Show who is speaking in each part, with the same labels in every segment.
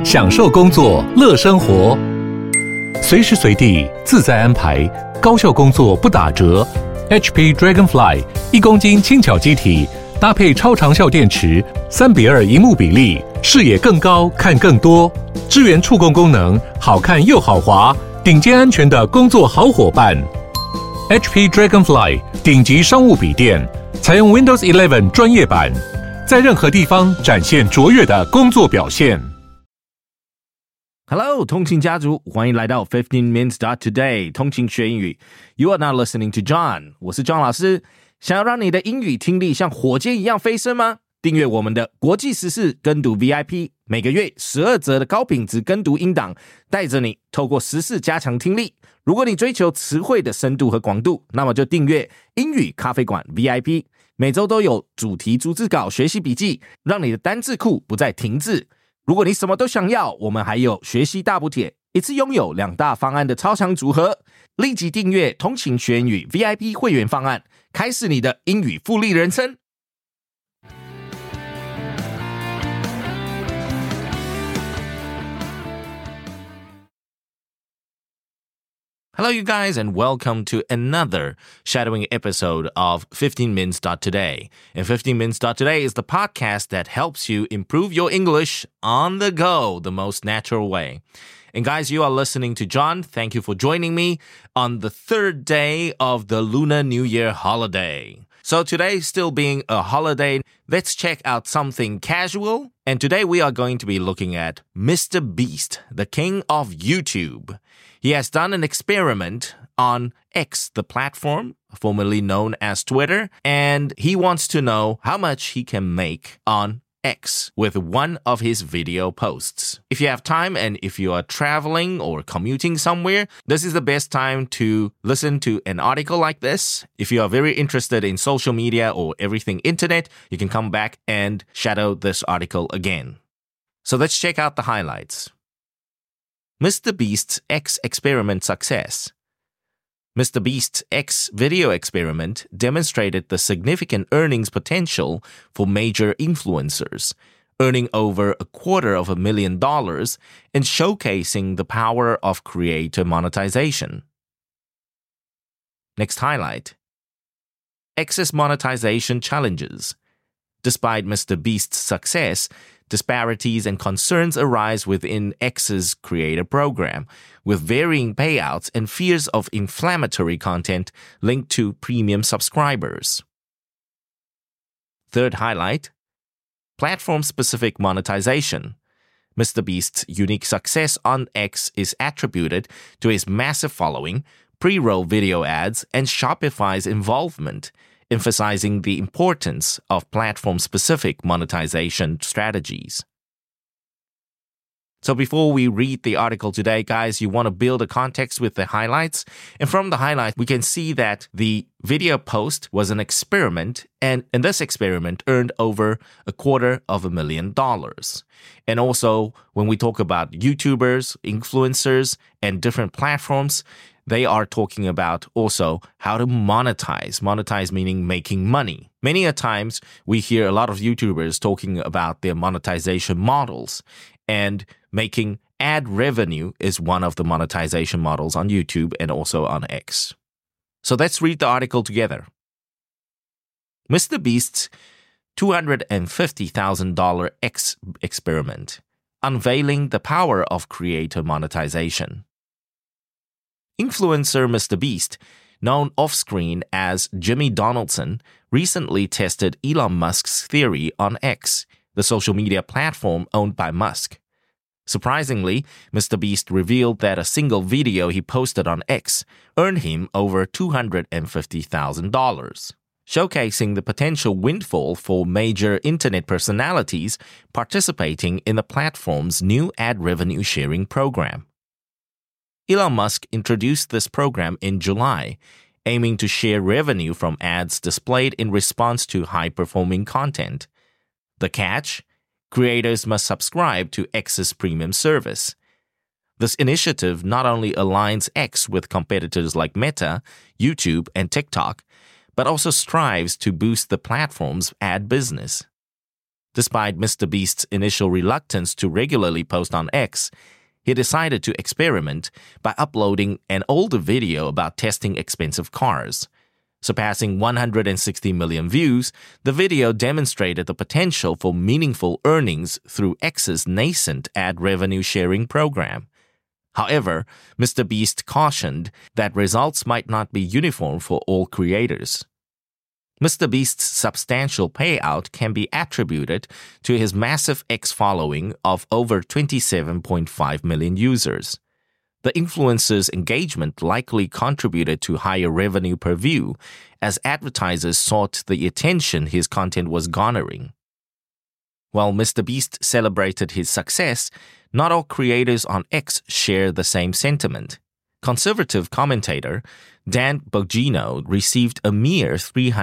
Speaker 1: 享受工作，乐生活，随时随地自在安排，高效工作不打折。HP Dragonfly 1公斤轻巧机体，搭配超长效电池，3:2萤幕比例，视野更高，看更多，支援触控功能，好看又好滑，顶尖安全的工作好伙伴。HP Dragonfly 顶级商务笔电，采用 Windows 11专业版，在任何地方展现卓越的工作表现。
Speaker 2: Hello, 通勤家族，欢迎来到15 Minutes Today 通勤学英语。You are now listening to John， 我是 John 老师。想要让你的英语听力像火箭一样飞升吗？订阅我们的国际时事跟读 VIP， 每个月12则的高品质跟读音档，带着你透过时事加强听力。如果你追求词汇的深度和广度，那么就订阅英语咖啡馆 VIP， 每周都有主题逐字稿学习笔记，让你的单字库不再停滞。如果你什么都想要，我们还有学习大补帖，一次拥有2大方案的超强组合。立即订阅通勤学英语 VIP 会员方案，开始你的英语复利人生。Hello, you guys, and welcome to another shadowing episode of 15 Minutes Today. And 15 Minutes Today is the podcast that helps you improve your English on the go, the most natural way. And guys, you are listening to John. Thank you for joining me on the third day of the Lunar New Year holiday. So today, still being a holiday, let's check out something casual. And today we are going to be looking at Mr. Beast, the king of YouTube. He has done an experiment on X, the platform, formerly known as Twitter, and he wants to know how much he can make on X with one of his video posts. If you have time and if you are traveling or commuting somewhere, this is the best time to listen to an article like this. If you are very interested in social media or everything internet, you can come back and shadow this article again. So let's check out the highlights. Mr. Beast's X experiment success. Mr. Beast's X video experiment demonstrated the significant earnings potential for major influencers, earning over $250,000 and showcasing the power of creator monetization. Next highlight. X's monetization challenges. Despite Mr. Beast's success, disparities and concerns arise within X's creator program, with varying payouts and fears of inflammatory content linked to premium subscribers. Third highlight, platform-specific monetization. Mr. Beast's unique success on X is attributed to his massive following, pre-roll video ads, and Shopify's involvement, emphasizing the importance of platform-specific monetization strategies. So before we read the article today, guys, you want to build a context with the highlights. And from the highlights, we can see that the video post was an experiment, and in this experiment earned over $250,000. And also, when we talk about YouTubers, influencers, and different platforms, they are talking about also how to monetize. Monetize meaning making money. Many a times we hear a lot of YouTubers talking about their monetization models, and making ad revenue is one of the monetization models on YouTube and also on X. So let's read the article together. Mr. Beast's $250,000 X experiment, unveiling the power of creator monetization. Influencer Mr. Beast, known off-screen as Jimmy Donaldson, recently tested Elon Musk's theory on X, the social media platform owned by Musk. Surprisingly, Mr. Beast revealed that a single video he posted on X earned him over $250,000, showcasing the potential windfall for major internet personalities participating in the platform's new ad revenue sharing program. Elon Musk introduced this program in July, aiming to share revenue from ads displayed in response to high-performing content. The catch? Creators must subscribe to X's premium service. This initiative not only aligns X with competitors like Meta, YouTube, and TikTok, but also strives to boost the platform's ad business. Despite Mr. Beast's initial reluctance to regularly post on X, he decided to experiment by uploading an older video about testing expensive cars. Surpassing 160 million views, the video demonstrated the potential for meaningful earnings through X's nascent ad revenue sharing program. However, Mr. Beast cautioned that results might not be uniform for all creators. Mr. Beast's substantial payout can be attributed to his massive X following of over 27.5 million users. The influencer's engagement likely contributed to higher revenue per view, as advertisers sought the attention his content was garnering. While Mr. Beast celebrated his success, not all creators on X share the same sentiment. Conservative commentator Dan Bongino received a mere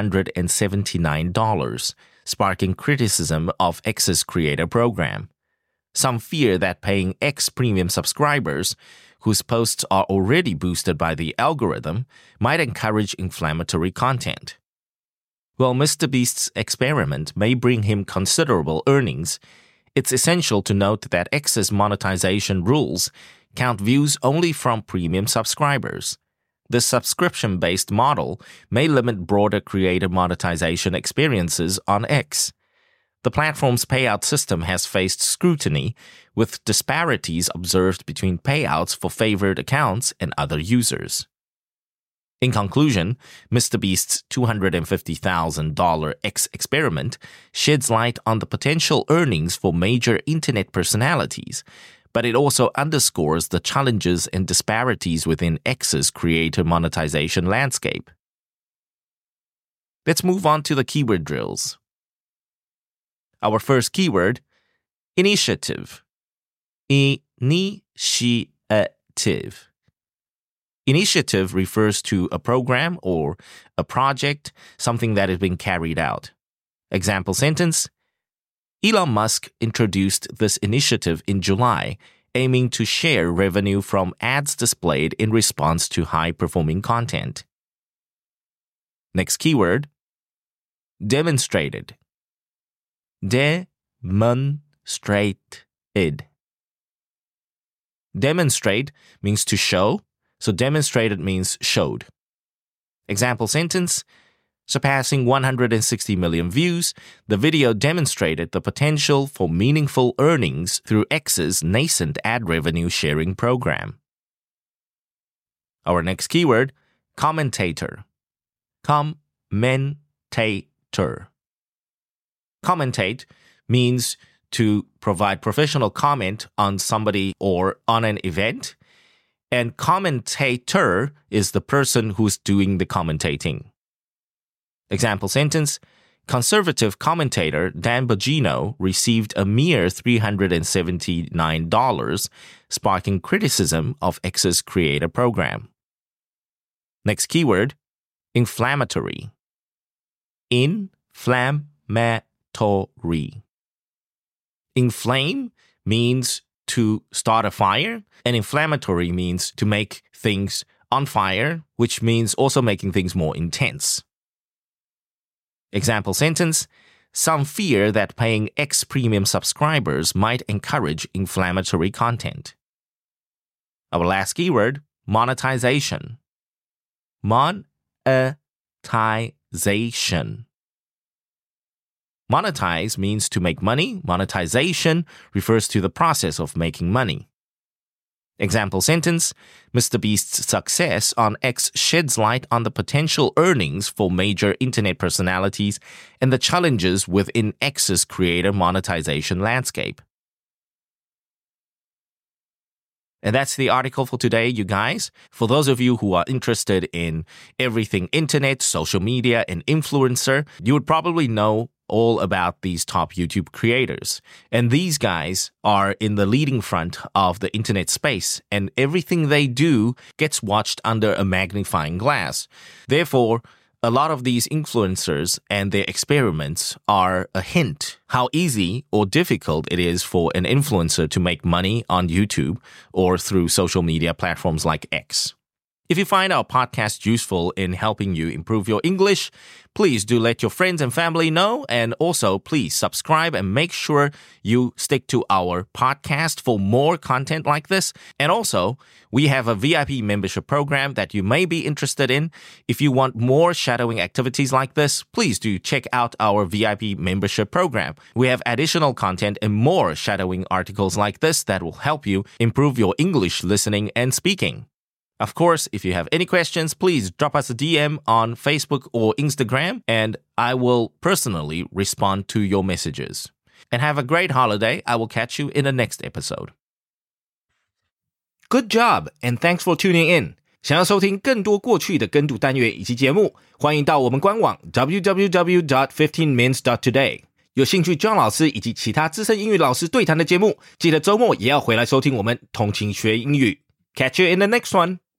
Speaker 2: $379, sparking criticism of X's creator program. Some fear that paying X premium subscribers, whose posts are already boosted by the algorithm, might encourage inflammatory content. While Mr. Beast's experiment may bring him considerable earnings, it's essential to note that X's monetization rules count views only from premium subscribers. The subscription-based model may limit broader creator monetization experiences on X. The platform's payout system has faced scrutiny, with disparities observed between payouts for favored accounts and other users. In conclusion, Mr. Beast's $250,000 X experiment sheds light on the potential earnings for major internet personalities, but it also underscores the challenges and disparities within X's creator monetization landscape. Let's move on to the keyword drills. Our first keyword, initiative. Initiative. Initiative refers to a program or a project, something that is being carried out. Example sentence: Elon Musk introduced this initiative in July, aiming to share revenue from ads displayed in response to high-performing content. Next keyword, demonstrated. Demonstrated. Demonstrate means to show, so demonstrated means showed. Example sentence: surpassing 160 million views, the video demonstrated the potential for meaningful earnings through X's nascent ad revenue sharing program. Our next keyword, commentator. Commentator. Commentate means to provide professional comment on somebody or on an event, and commentator is the person who's doing the commentating. Example sentence: conservative commentator Dan Bongino received a mere $379, sparking criticism of X's creator program. Next keyword, inflammatory. Inflammatory. Inflame means to start a fire, and inflammatory means to make things on fire, which means also making things more intense. Example sentence: some fear that paying X premium subscribers might encourage inflammatory content. Our last keyword, monetization. Monetization. Monetize means to make money. Monetization refers to the process of making money. Example sentence: Mr. Beast's success on X sheds light on the potential earnings for major internet personalities and the challenges within X's creator monetization landscape. And that's the article for today, you guys. For those of you who are interested in everything internet, social media, and influencer, you would probably know all about these top YouTube creators. And these guys are in the leading front of the internet space, and everything they do gets watched under a magnifying glass. Therefore, a lot of these influencers and their experiments are a hint how easy or difficult it is for an influencer to make money on YouTube or through social media platforms like X. If you find our podcast useful in helping you improve your English, please do let your friends and family know. And also, please subscribe and make sure you stick to our podcast for more content like this. And also, we have a VIP membership program that you may be interested in. If you want more shadowing activities like this, please do check out our VIP membership program. We have additional content and more shadowing articles like this that will help you improve your English listening and speaking. Of course, if you have any questions, please drop us a DM on Facebook or Instagram, and I will personally respond to your messages. And have a great holiday. I will catch you in the next episode. Good job, and thanks for tuning in. 想要收听更多过去的跟读单元以及节目，欢迎到我们官网 www.15mins.today。有兴趣 John 老师以及其他资深英语老师对谈的节目，记得周末也要回来收听我们通勤学英语。Catch you in the next one.